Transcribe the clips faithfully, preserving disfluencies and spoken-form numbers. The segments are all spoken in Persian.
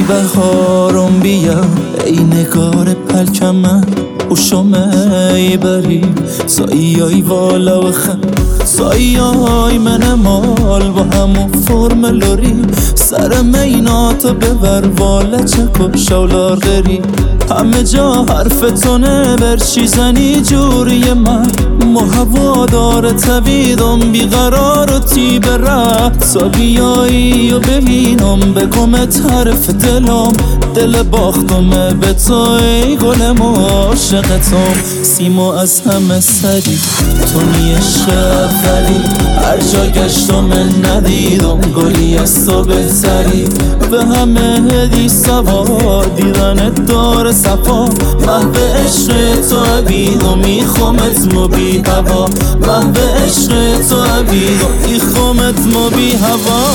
بهارم بیا ای نگار پلکم من اوشم بری سایای والا و خم سایای من مال با همون فرم لوری سر میناتو ببر والا چکو شولار غری همه جا حرف تونه برچی زنی جوری من محوا داره تویدم بیقرار و تی بره تا بیایی و ببینم بگمت حرف دلم دل باختم به تو ای گلم و عاشقتم سیمو از همه سری تو نیش اولی هر جا گشتم ندیدم گلی از تو بهتری به همه هدی سوا دیدنت داره صفا محو عشق تو عبید و میخومت مو بی هوا محو عشق تو عبید و میخومت مو بی هوا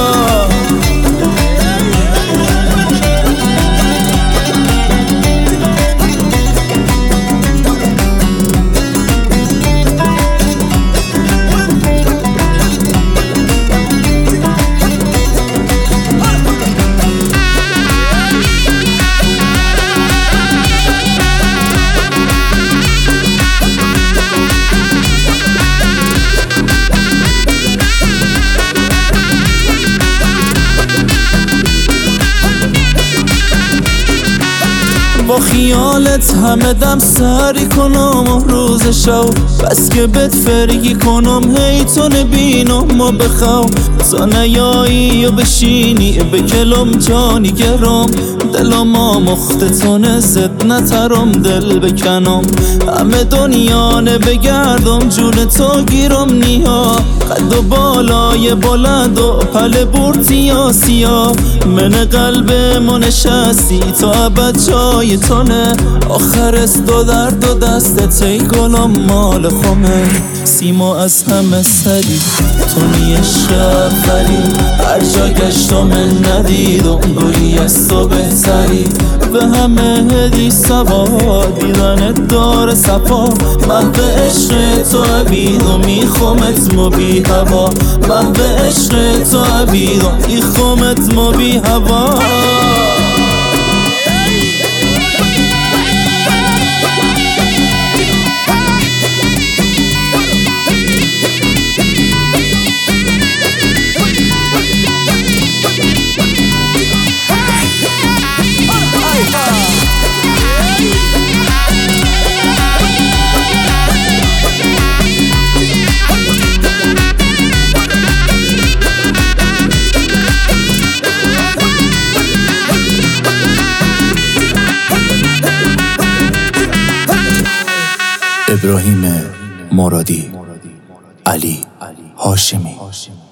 با خیالت همه دم سری کنم و روز شو بس که بهت فرگی کنم هی تو نبینم و بخوام تا نیایی و بشینی بکلم جانی گرم دلم آمختتونه زد نترم دل بکنم همه دنیا بگردم جون تو گیرم نیا قد و بالای بلند و پل بورتی آسیا من قلب ما نشستی تا ابد جای تونه آخر است دو در دو دستت ای گلم مال خمه سیمو از همه سری تو نیش اولی هر جا گشتم ندیدم گلی از تو بهتری به همه هدی سوا دیدنت داره صفا محو عشق تو عبید و میخومت مو بی هوا محو عشق تو عبید و میخومت مو بی هوا ابراهیم مرادی علی هاشمی.